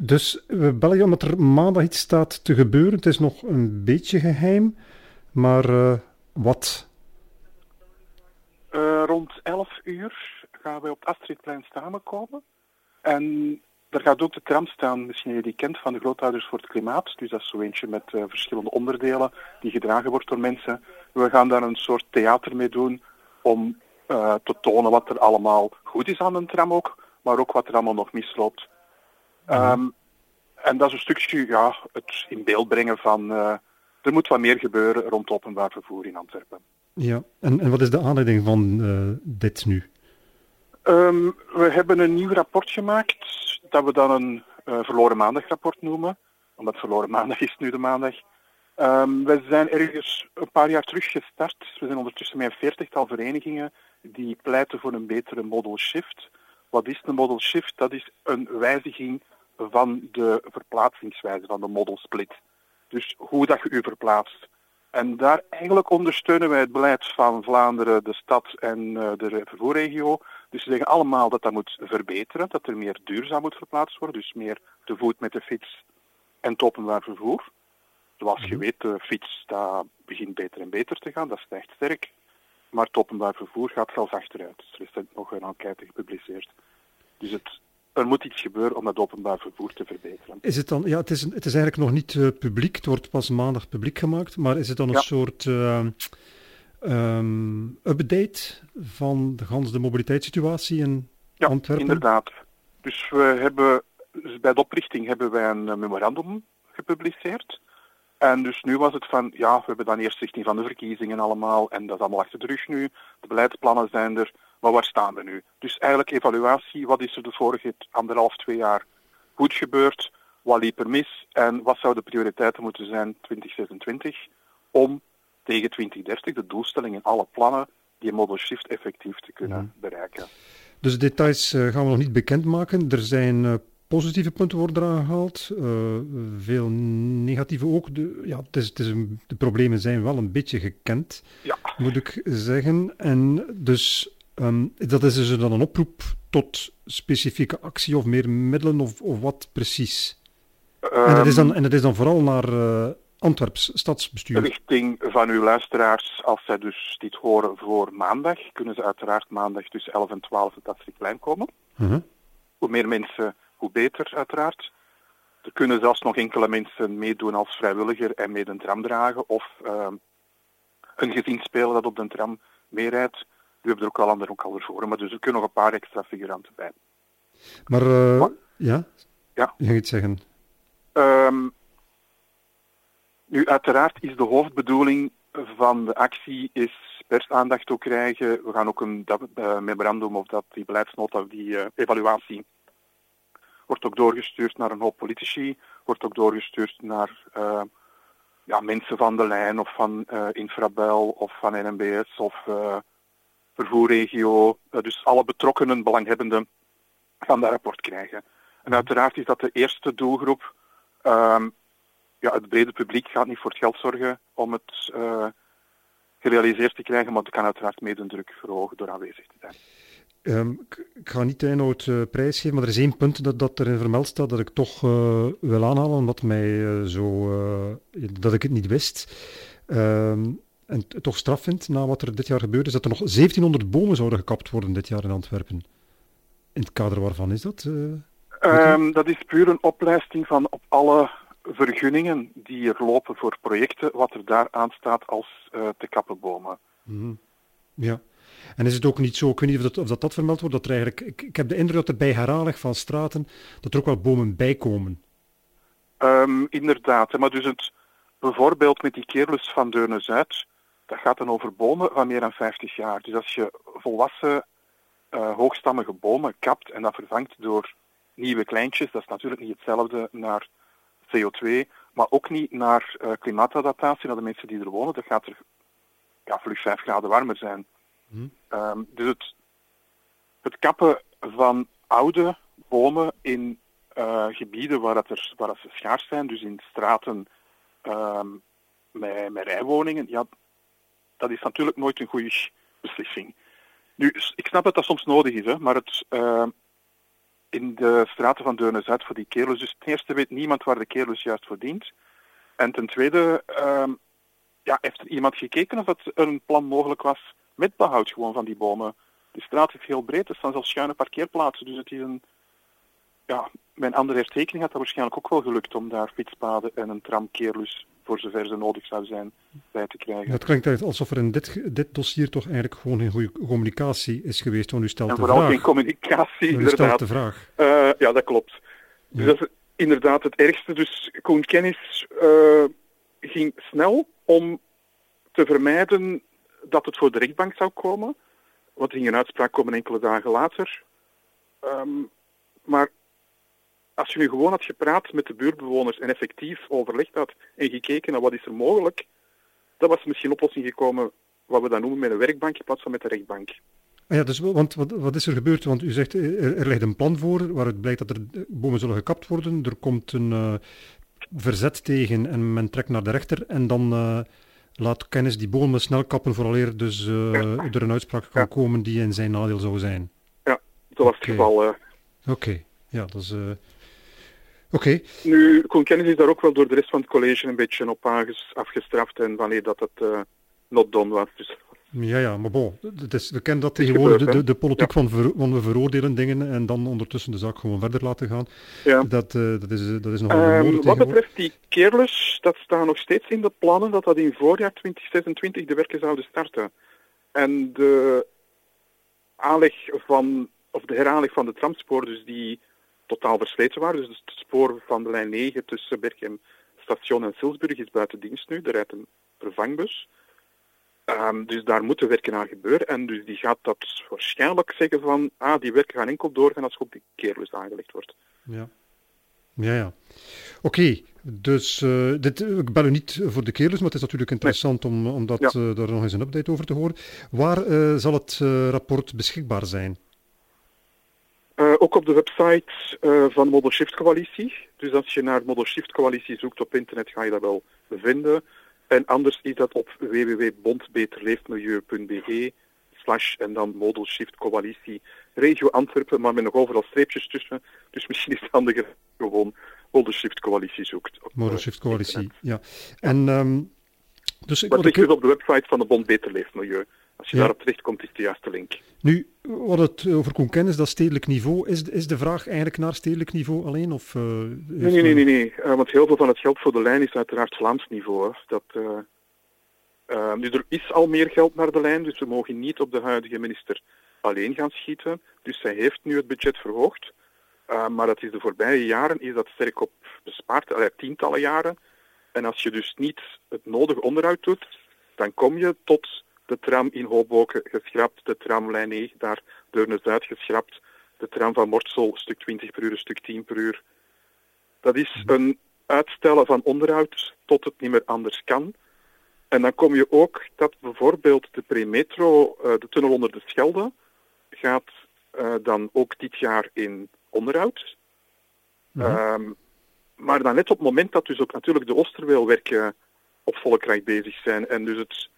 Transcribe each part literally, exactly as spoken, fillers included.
Dus we bellen je omdat er maandag iets staat te gebeuren. Het is nog een beetje geheim, maar uh, wat? Uh, rond elf uur gaan we op het Astridplein samenkomen. En er gaat ook de tram staan, misschien je die kent, van de Grootouders voor het Klimaat. Dus dat is zo eentje met uh, verschillende onderdelen die gedragen wordt door mensen. We gaan daar een soort theater mee doen om uh, te tonen wat er allemaal goed is aan een tram ook, maar ook wat er allemaal nog misloopt. Um, en dat is een stukje, ja, het in beeld brengen van, uh, er moet wat meer gebeuren rond openbaar vervoer in Antwerpen. Ja, en, en wat is de aanleiding van uh, dit nu? Um, we hebben een nieuw rapport gemaakt, dat we dan een uh, verloren maandag rapport noemen, omdat verloren maandag is nu de maandag. Um, we zijn ergens een paar jaar terug gestart. We zijn ondertussen met een veertigtal verenigingen die pleiten voor een betere model shift. Wat is een model shift? Dat is een wijziging van de verplaatsingswijze, van de model split. Dus hoe dat je u verplaatst. En daar eigenlijk ondersteunen wij het beleid van Vlaanderen, de stad en uh, de vervoerregio. Dus ze zeggen allemaal dat dat moet verbeteren, dat er meer duurzaam moet verplaatst worden. Dus meer te voet met de fiets en het openbaar vervoer. Zoals je weet, de fiets dat begint beter en beter te gaan, dat stijgt sterk. Maar het openbaar vervoer gaat zelfs achteruit. Er is recent nog een enquête gepubliceerd. Dus het, er moet iets gebeuren om dat openbaar vervoer te verbeteren. Is het dan, ja, het is, het is eigenlijk nog niet uh, publiek, het wordt pas maandag publiek gemaakt, maar is het dan een ja. soort uh, um, update van de ganse mobiliteitssituatie in ja, Antwerpen? Ja, inderdaad. Dus we hebben, dus bij de oprichting hebben wij een uh, memorandum gepubliceerd. En dus nu was het van, ja, we hebben dan eerst richting van de verkiezingen allemaal en dat is allemaal achter de rug nu. De beleidsplannen zijn er, maar waar staan we nu? Dus eigenlijk evaluatie, wat is er de vorige anderhalf, twee jaar goed gebeurd? Wat liep er mis? En wat zouden de prioriteiten moeten zijn twintig zesentwintig om tegen twintig dertig de doelstellingen en alle plannen die model shift effectief te kunnen mm. bereiken? Dus de details uh, gaan we nog niet bekendmaken. Er zijn uh, positieve punten worden eraan gehaald, uh, veel negatieve ook. De, ja, het is, het is een, de problemen zijn wel een beetje gekend, ja. moet ik zeggen. En dus um, dat is dus dan een oproep tot specifieke actie of meer middelen of, of wat precies? Um, en, dat is dan, en dat is dan vooral naar uh, Antwerps stadsbestuur. Richting van uw luisteraars, als zij dus dit horen voor maandag, kunnen ze uiteraard maandag tussen elf en twaalf op dat Astridplein komen. Uh-huh. Hoe meer mensen, hoe beter uiteraard. Er kunnen zelfs nog enkele mensen meedoen als vrijwilliger en mee de tram dragen of uh, een gezin spelen dat op de tram meerijdt. We hebben er ook al anderen ook al voor, maar dus er kunnen nog een paar extra figuranten bij. Maar, uh, Wat? ja? Ja. Je gaat het zeggen. Um, nu, uiteraard is de hoofdbedoeling van de actie is persaandacht ook krijgen. We gaan ook een dat, uh, memorandum of dat die beleidsnota of die uh, evaluatie wordt ook doorgestuurd naar een hoop politici, wordt ook doorgestuurd naar uh, ja, mensen van de lijn of van uh, Infrabel of van N M B S of uh, vervoerregio. Uh, dus alle betrokkenen, belanghebbenden gaan dat rapport krijgen. En uiteraard is dat de eerste doelgroep. Uh, ja, het brede publiek gaat niet voor het geld zorgen om het uh, gerealiseerd te krijgen, maar het kan uiteraard mee de druk verhogen door aanwezig te zijn. Um, ik, ik ga niet de inhoud uh, prijsgeven, maar er is één punt dat, dat erin vermeld staat dat ik toch uh, wil aanhalen, omdat mij uh, zo, uh, dat ik het niet wist. Um, en t- toch straf vind, na wat er dit jaar gebeurd is, dat er nog zeventienhonderd bomen zouden gekapt worden dit jaar in Antwerpen. In het kader waarvan is dat? Uh, um, dat is puur een oplijsting van op alle vergunningen die er lopen voor projecten, wat er daar aan staat als uh, te kappen bomen. Mm-hmm. Ja. En is het ook niet zo, ik weet niet of dat of dat, dat vermeld wordt, dat er eigenlijk, ik, ik heb de indruk dat er bij herhalig van straten, dat er ook wel bomen bij komen. Um, inderdaad, maar dus het, bijvoorbeeld met die keerlus van Deurne-Zuid, dat gaat dan over bomen van meer dan vijftig jaar. Dus als je volwassen uh, hoogstammige bomen kapt en dat vervangt door nieuwe kleintjes, dat is natuurlijk niet hetzelfde naar C O twee, maar ook niet naar uh, klimaatadaptatie, naar de mensen die er wonen. Dat gaat er ja, vlug vijf graden warmer zijn. Hmm. Um, dus het, het kappen van oude bomen in uh, gebieden waar, dat er, waar dat ze schaars zijn, dus in straten um, met, met rijwoningen, ja, dat is natuurlijk nooit een goede beslissing. Nu, ik snap dat dat soms nodig is, hè, maar het, uh, in de straten van Deurne-Zuid voor die keerlus. Dus ten eerste weet niemand waar de keerlus juist voor dient. En ten tweede uh, ja, heeft er iemand gekeken of het een plan mogelijk was met behoud gewoon van die bomen. De straat is heel breed, er staan zelfs schuine parkeerplaatsen. Dus het is een... Ja, mijn andere tekening had dat waarschijnlijk ook wel gelukt om daar fietspaden en een tramkeerlus, voor zover ze nodig zou zijn, bij te krijgen. Het klinkt uit alsof er in dit, dit dossier toch eigenlijk gewoon geen goede communicatie is geweest, want u stelt en de vooral vraag. geen communicatie, u inderdaad. stelt de vraag. Uh, ja, dat klopt. Dus ja. dat is inderdaad het ergste. Dus Koen Kennis uh, ging snel om te vermijden dat het voor de rechtbank zou komen. Want er ging een uitspraak komen enkele dagen later. Um, maar als je nu gewoon had gepraat met de buurtbewoners en effectief overlegd had en gekeken naar wat is er mogelijk, dan was er misschien een oplossing gekomen wat we dan noemen met een werkbank in plaats van met de rechtbank. Ja, dus, want wat, wat is er gebeurd? Want u zegt, er, er ligt een plan voor waaruit blijkt dat er bomen zullen gekapt worden. Er komt een uh, verzet tegen en men trekt naar de rechter en dan uh, laat Kennis die bomen snel kappen vooraleer dus uh, ja. er een uitspraak kan ja. komen die in zijn nadeel zou zijn. Ja, dat was okay. het geval. Uh... Oké, okay. ja, dat is... Uh... Oké. Okay. Nu, Koen Kennis is daar ook wel door de rest van het college een beetje op aanges- afgestraft en wanneer dat het uh, not done was. Dus... Ja, ja, maar bon, het is, we kennen dat tegenwoordig, de, de, de politiek ja. van, ver, van we veroordelen dingen en dan ondertussen de zaak gewoon verder laten gaan. Ja. Dat, uh, dat, is, dat is nogal een um, Wat betreft die keerlus, dat staat nog steeds in de plannen dat dat in voorjaar twintig zesentwintig de werken zouden starten. En de aanleg van, of de heraanleg van de tramspoor, dus die totaal versleten waren, dus het spoor van de lijn negen tussen Berchem Station en Silsburg is buiten dienst nu, er rijdt een vervangbus. Um, dus daar moeten werken aan gebeuren en dus die gaat dat waarschijnlijk zeggen van, ah, die werken gaan enkel doorgaan als ook die keerlus aangelegd wordt. Ja, ja, ja. Oké, okay. dus uh, dit, ik bel u niet voor de keerlus, maar het is natuurlijk interessant nee. om, om dat, ja. uh, daar nog eens een update over te horen. Waar uh, zal het uh, rapport beschikbaar zijn? Uh, ook op de website uh, van Model Shift Coalitie. Dus als je naar Model Shift Coalitie zoekt op internet, ga je dat wel vinden. En anders is dat op w w w punt bondbeterleefmilieu punt b e slash en dan Model Shift Coalitie regio Antwerpen, maar met nog overal streepjes tussen. Dus misschien is het handiger gewoon Model Shift Coalitie zoekt. Model Shift Coalitie, ja. En, um, dus ik, dat ligt ik... dus op de website van de Bond Beter Leefmilieu. Als je ja. daarop terechtkomt, is de juiste link. Nu, wat het over Koen Kennis, dat stedelijk niveau, is, is de vraag eigenlijk naar stedelijk niveau alleen? Of, uh, nee, nee, nee, nee, nee. Uh, want heel veel van het geld voor de lijn is uiteraard Vlaams niveau. Dat, uh, uh, nu, er is al meer geld naar de lijn, dus we mogen niet op de huidige minister alleen gaan schieten. Dus zij heeft nu het budget verhoogd. Uh, maar dat is de voorbije jaren is dat sterk op bespaard, uh, tientallen jaren. En als je dus niet het nodige onderhoud doet, dan kom je tot de tram in Hoboken geschrapt, de tramlijn negen daar Deurne-Zuid geschrapt, de tram van Mortsel stuk twintig per uur, een stuk tien per uur. Dat is een uitstellen van onderhoud tot het niet meer anders kan. En dan kom je ook dat bijvoorbeeld de premetro, uh, de tunnel onder de Schelde, gaat uh, dan ook dit jaar in onderhoud. Ja. Um, maar dan net op het moment dat dus ook natuurlijk de Oosterweelwerken op volle kracht bezig zijn en dus het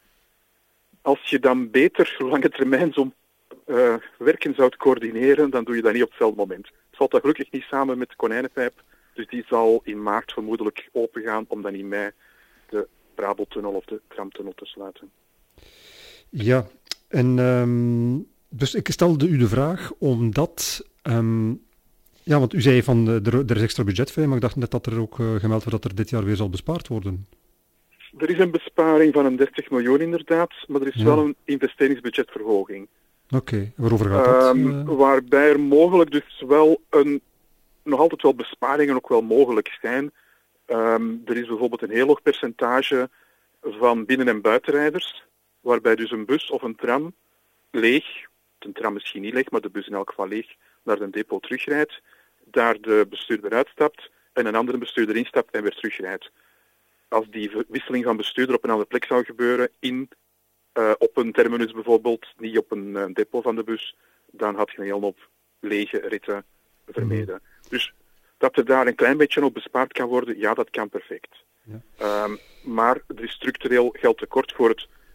als je dan beter lange termijn zo'n uh, werken zou coördineren, dan doe je dat niet op hetzelfde moment. Het valt dat gelukkig niet samen met de konijnenpijp, dus die zal in maart vermoedelijk opengaan om dan in mei de Brabeltunnel of de tramtunnel te sluiten. Ja, en um, dus ik stelde u de vraag omdat... Um, ja, want u zei van uh, er, er is extra budget vrij, maar ik dacht net dat er ook uh, gemeld wordt dat er dit jaar weer zal bespaard worden. Er is een besparing van een dertig miljoen inderdaad, maar er is ja. wel een investeringsbudgetverhoging. Oké, okay. Waarover gaat dat? Um, uh... Waarbij er mogelijk dus wel een, nog altijd wel besparingen ook wel mogelijk zijn. Um, er is bijvoorbeeld een heel hoog percentage van binnen- en buitenrijders, waarbij dus een bus of een tram leeg, een tram misschien niet leeg, maar de bus in elk geval leeg, naar een depot terugrijdt, daar de bestuurder uitstapt en een andere bestuurder instapt en weer terugrijdt. Als die wisseling van bestuurder op een andere plek zou gebeuren, in, uh, op een terminus bijvoorbeeld, niet op een uh, depot van de bus, dan had je een hele hoop lege ritten vermeden. Mm. Dus dat er daar een klein beetje op bespaard kan worden, ja, dat kan perfect. Ja. Um, maar er is structureel geldtekort voor het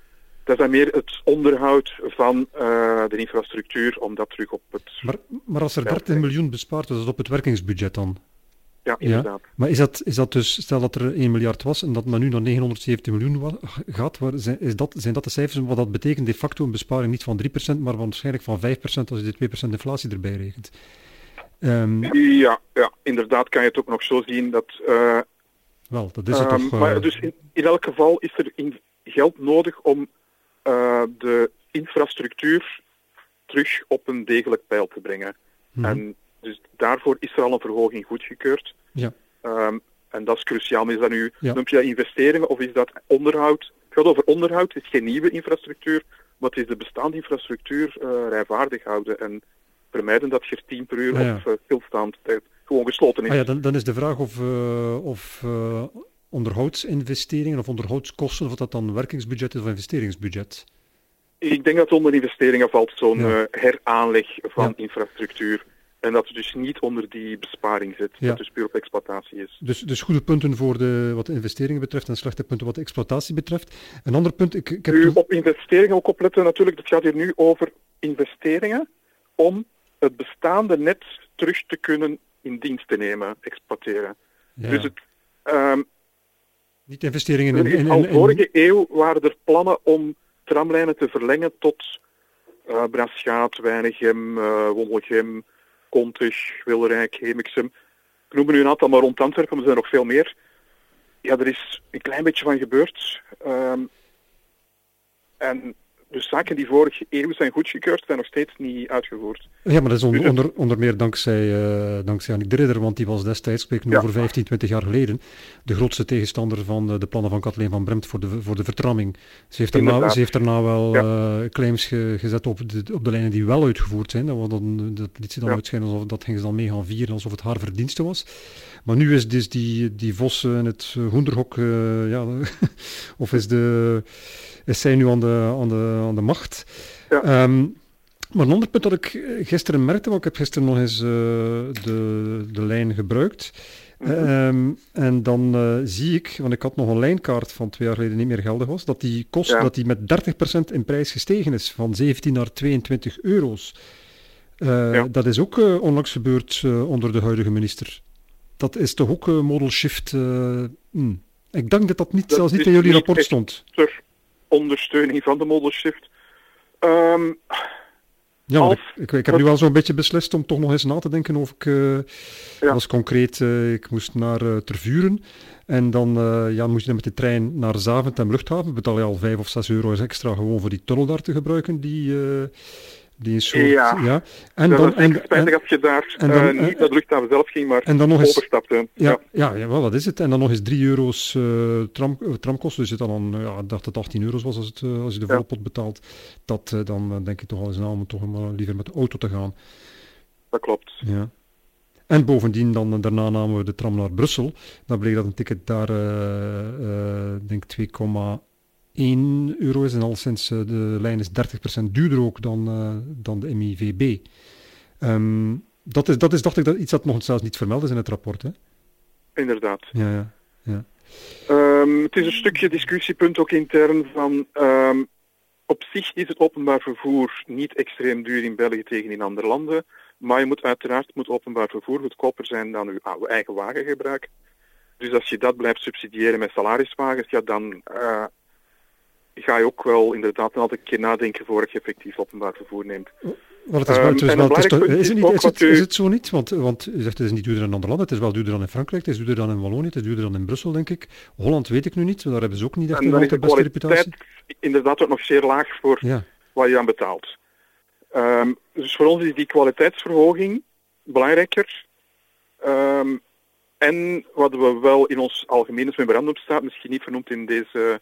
Dat is dan meer het onderhoud van uh, de infrastructuur, om dat terug op het... Maar, maar als er dertig miljoen bespaard was, is dat op het werkingsbudget dan? Ja, inderdaad. Ja? Maar is dat, is dat dus, stel dat er één miljard was en dat maar nu naar negenhonderdzeventig miljoen wa- gaat, waar, zijn, is dat, zijn dat de cijfers, wat dat betekent de facto een besparing niet van drie procent, maar waarschijnlijk van vijf procent als je de twee procent inflatie erbij rekent? Um, ja, ja, inderdaad kan je het ook nog zo zien dat... Uh, wel, dat is het um, toch... Uh, maar dus in, in elk geval is er in geld nodig om uh, de infrastructuur terug op een degelijk peil te brengen. Mm-hmm. En dus daarvoor is er al een verhoging goedgekeurd. Ja. Um, en dat is cruciaal. Maar is dat nu, ja. noem je dat investeringen of is dat onderhoud? Het gaat over onderhoud, het is geen nieuwe infrastructuur, maar het is de bestaande infrastructuur uh, rijvaardig houden en vermijden dat je er tien per uur ah, ja. op uh, stilstaand tijd gewoon gesloten is. Ah, ja, dan, dan is de vraag of, uh, of uh, onderhoudsinvesteringen of onderhoudskosten, of dat dan werkingsbudget is of investeringsbudget? Ik denk dat het onder investeringen valt, zo'n ja. uh, heraanleg van ja. infrastructuur. En dat het dus niet onder die besparing zit, ja. dat dus puur op exploitatie is. Dus, dus goede punten voor de, wat de investeringen betreft en slechte punten wat de exploitatie betreft. Een ander punt... Ik, ik heb U toen... op investeringen ook opletten natuurlijk, het gaat hier nu over investeringen om het bestaande net terug te kunnen in dienst te nemen, exploiteren. Ja. Dus het... Um, niet investeringen in... in, in al vorige in... eeuw waren er plannen om tramlijnen te verlengen tot uh, Braschaat, Weinigem, uh, Wommelgem... Kontich, Wilrijk, Hemiksem. Ik noem er nu een aantal maar rond Antwerpen, maar er zijn nog veel meer. Ja, er is een klein beetje van gebeurd. Um, en de zaken die vorige eeuw zijn goedgekeurd, zijn nog steeds niet uitgevoerd. Ja, maar dat is onder, onder, onder meer dankzij, uh, dankzij Annick de Ridder, want die was destijds, spreken we ja. over vijftien, twintig jaar geleden, de grootste tegenstander van uh, de plannen van Kathleen van Bremt voor de, voor de vertramming. Ze heeft daarna, ze heeft daarna wel ja. uh, claims ge, gezet op de, op de lijnen die wel uitgevoerd zijn. Dat, dan, dat liet ze dan ja. uitschijnen alsof dat ging ze dan mee gaan vieren, alsof het haar verdienste was. Maar nu is dus die, die vos in het hoenderhok, uh, ja, of is, de, is zij nu aan de, aan de, aan de macht. Ja. Um, maar een ander punt dat ik gisteren merkte, want ik heb gisteren nog eens uh, de, de lijn gebruikt. Mm-hmm. Um, en dan uh, zie ik, want ik had nog een lijnkaart van twee jaar geleden niet meer geldig was, dat die kost, ja. dat die met dertig procent in prijs gestegen is, van zeventien naar tweeëntwintig euro's. Uh, ja. Dat is ook uh, onlangs gebeurd uh, onder de huidige minister. Dat is toch ook een uh, modal shift. Uh, hmm. Ik denk dat dat niet, dat zelfs niet in jullie niet rapport stond. Ter ondersteuning van de modal shift. Um, ja, als, ik, ik, ik heb nu wel zo'n beetje beslist om toch nog eens na te denken of ik... Uh, ja. was concreet, uh, ik moest naar uh, Tervuren. En dan uh, ja, moest je dan met de trein naar Zaventem luchthaven. Betaal je al vijf of zes euro extra gewoon voor die tunnel daar te gebruiken. Die... Uh, Die een soort, ja, ja. En dat dan, is echt spijtig als je daar en dan, uh, niet naar de luchthaven zelf ging, maar en dan nog eens, overstapte. Ja, ja. Ja, ja, wel, dat is het. En dan nog eens drie euro's uh, tram, uh, tramkosten. Dus het dan, ja, ik dacht dat het achttien euro's was als, het, uh, als je de volle ja. pot betaalt. Dat, uh, dan uh, denk ik toch al eens na om toch maar liever met de auto te gaan. Dat klopt. Ja. En bovendien, dan, daarna namen we de tram naar Brussel. Dan bleek dat een ticket daar, uh, uh, denk twee komma één euro is en al sinds uh, de lijn is dertig procent duurder ook dan, uh, dan de M I V B. Um, dat, is, dat is, dacht ik, dat iets dat nog zelfs niet vermeld is in het rapport, hè? Inderdaad. Ja, ja, ja. Um, het is een stukje discussiepunt ook intern van... Um, op zich is het openbaar vervoer niet extreem duur in België tegen in andere landen, maar je moet uiteraard moet openbaar vervoer goedkoper zijn dan uw eigen wagengebruik. Dus als je dat blijft subsidiëren met salariswagens, ja, dan... Uh, ga je ook wel inderdaad altijd een keer nadenken voor je effectief openbaar vervoer neemt. Wel, het is wel, het is wel, het is toch, is, het niet, is, het, is het zo niet? Want, want u zegt het is niet duurder in andere landen, het is wel duurder dan in Frankrijk, het is duurder dan in Wallonië, het is duurder dan in Brussel, denk ik. Holland weet ik nu niet, daar hebben ze ook niet echt een altijd beste reputatie. Inderdaad ook nog zeer laag voor ja. wat je aan betaalt. Um, dus voor ons is die kwaliteitsverhoging belangrijker. Um, en wat we wel in ons algemene memorandum staat, misschien niet vernoemd in deze...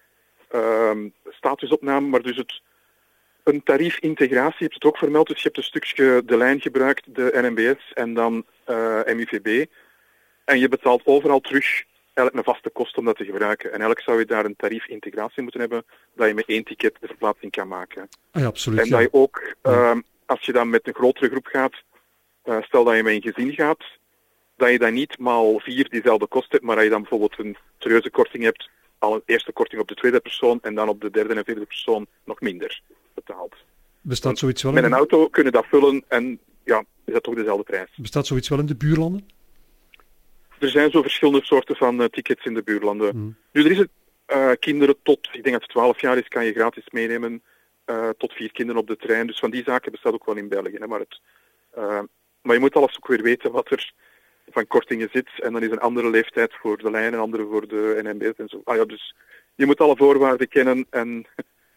Um, statusopname, maar dus het, een tariefintegratie, je hebt het ook vermeld, dus je hebt een stukje de lijn gebruikt, de N M B S en dan uh, M I V B. En je betaalt overal terug eigenlijk een vaste kost om dat te gebruiken. En eigenlijk zou je daar een tariefintegratie moeten hebben, dat je met één ticket de verplaatsing kan maken. Ah, ja, absoluut. En dat je ook, um, als je dan met een grotere groep gaat, uh, stel dat je met een gezin gaat, dat je dan niet maal vier diezelfde kost hebt, maar dat je dan bijvoorbeeld een serieuze korting hebt al een eerste korting op de tweede persoon en dan op de derde en vierde persoon nog minder betaalt. Bestaat Want zoiets wel met in, een auto kunnen dat vullen en ja, is dat toch dezelfde prijs. bestaat zoiets wel in de buurlanden? Er zijn zo verschillende soorten van uh, tickets in de buurlanden. Hmm. Nu, er is het uh, kinderen tot, ik denk dat het twaalf jaar is, kan je gratis meenemen. Uh, tot vier kinderen op de trein. Dus van die zaken bestaat ook wel in België. Hè, maar, het, uh, maar je moet alles ook weer weten wat er van kortingen zit. En dan is een andere leeftijd voor de lijn, een andere voor de N M B's en zo. Ah, ja, dus je moet alle voorwaarden kennen en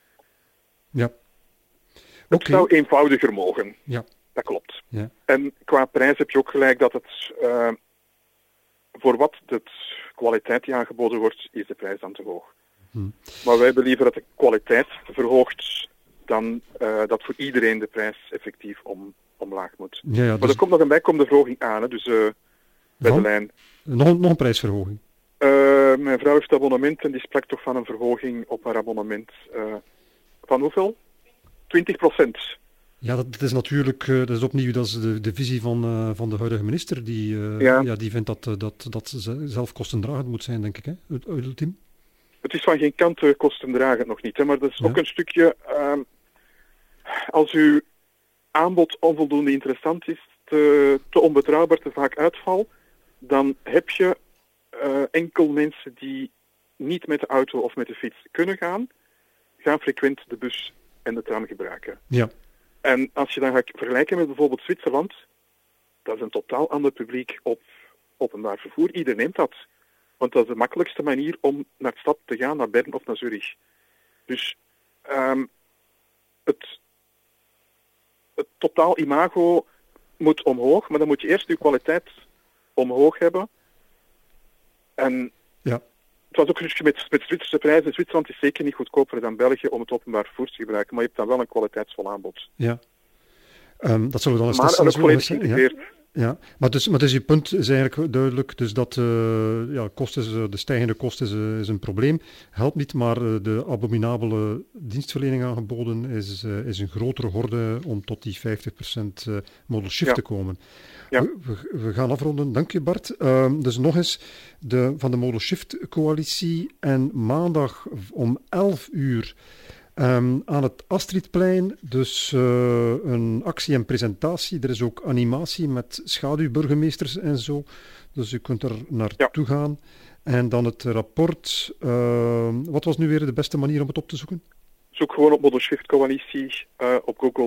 Ja. het Oké. zou eenvoudiger mogen. Ja. Dat klopt. Ja. En qua prijs heb je ook gelijk dat het uh, voor wat de kwaliteit die aangeboden wordt, is de prijs dan te hoog. Hmm. Maar wij hebben liever dat de kwaliteit verhoogt dan uh, dat voor iedereen de prijs effectief om, omlaag moet. Ja, ja, Maar dus er komt nog een bijkomende verhoging aan, hè, dus uh, bij Van? de lijn. nog, een- nog een prijsverhoging. Uh, mijn vrouw heeft abonnement en die sprak toch van een verhoging op haar abonnement. Uh, van hoeveel? twintig procent. Ja, dat, dat is natuurlijk, eh, dat is opnieuw dat is de, de visie van, eh, van de huidige minister. Die, eh, Ja. ja, die vindt dat, eh, dat, dat ze- zelf kostendragend moet zijn, denk ik, hè? Ul- Ultiem. Het is van geen kant uh, kostendragend nog niet, hè, maar dat is Ja. ook een stukje... Uh, als uw aanbod onvoldoende interessant is, te, te onbetrouwbaar, te vaak uitval, dan heb je uh, enkel mensen die niet met de auto of met de fiets kunnen gaan, gaan frequent de bus en de tram gebruiken. Ja. En als je dan gaat vergelijken met bijvoorbeeld Zwitserland, dat is een totaal ander publiek op openbaar vervoer. Iedereen neemt dat. Want dat is de makkelijkste manier om naar de stad te gaan, naar Bern of naar Zurich. Dus um, het, het totaal imago moet omhoog, maar dan moet je eerst je kwaliteit omhoog hebben. En Ja. het was ook een stukje met, met Zwitserse prijzen. Zwitserland is zeker niet goedkoper dan België om het openbaar vervoer te gebruiken, maar je hebt dan wel een kwaliteitsvol aanbod. Ja. Ehm, dat zullen we dan eens Maar testen. dat is volledig hè? Ja. geïntegreerd. Ja, maar dus, maar dus je punt is eigenlijk duidelijk, dus dat uh, ja, kosten, is, uh, de stijgende kosten is, uh, is een probleem. Helpt niet, maar uh, de abominabele dienstverlening aangeboden is, uh, is een grotere horde om tot die vijftig procent uh, modal shift Ja. te komen. Ja. We, we, we gaan afronden, dank je Bart. Uh, dus nog eens de, van de modal shift coalitie en maandag om elf uur Um, aan het Astridplein, dus uh, een actie en presentatie. Er is ook animatie met schaduwburgemeesters en zo. Dus u kunt er naartoe ja. gaan. En dan het rapport. Uh, wat was nu weer de beste manier om het op te zoeken? Zoek gewoon op Modal Shift Coalitie uh, op Google